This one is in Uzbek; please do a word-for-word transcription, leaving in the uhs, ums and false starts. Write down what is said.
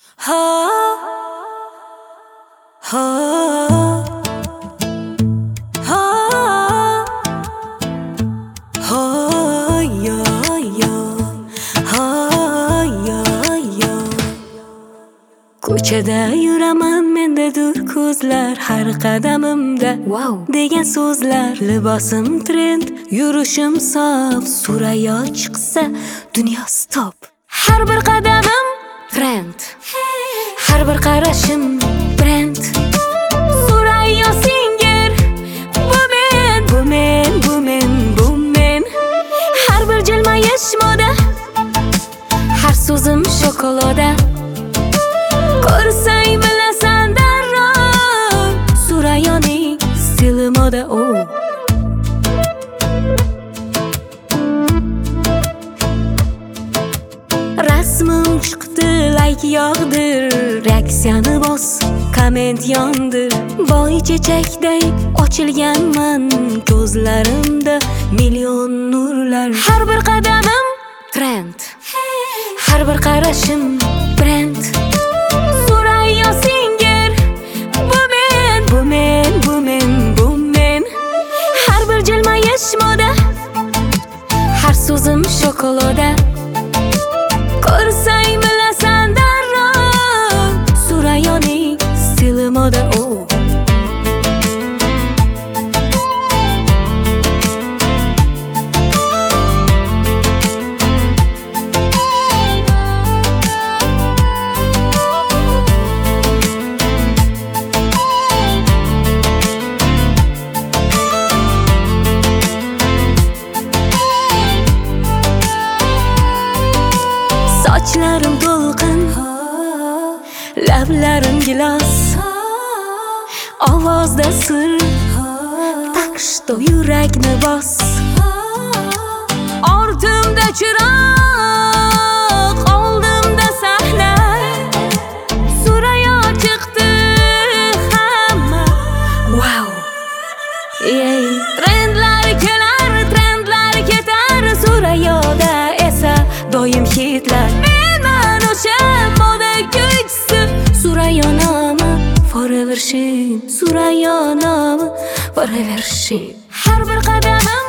Ha ha ha ha yo yo ha yo yo. Ko'chada yuraman mendadur ko'zlar har qadamimda wow degan so'zlar. Libosim trend, yurishim sof, Surayyo chiqsa dunyo stop. Har bir qadamim trend, har bir qarashim brand. Surayyo singer, bu men, bu men, bu men, bu men. Har bir jilmayish moda, har so'zim shokolada. Ko'rsang bilasan darrov, Surayyoning stili moda oh. Rasmim chiqdi, like yog'dir, reaksiyani bos, komment yondir. Boy chechakday ochilganman, ko'zlarimda million nurlar. Har bir qadamim trend, har bir qarashim brand. Surayyo singer, bu men, bu men, bu men, bu men. Har bir jilmayish moda, har so'zim shokolada. Ko'rsang bilasan darrov, Surayyoning stili moda oh. Sochlarim to'lqin, lablarim gilos, ovozda sir, tak что yurakni bos. Ortimda chiroq, oldimda sahna, Surayyo chiqdi hamma wow. Ey, trendlar kelar, trendlar ketar, Surayyoda esa doim hitlar. Men o'sha moda kuchisi, Surayyo nomi forever she, Surayyo nomi forever she. Har bir qadamim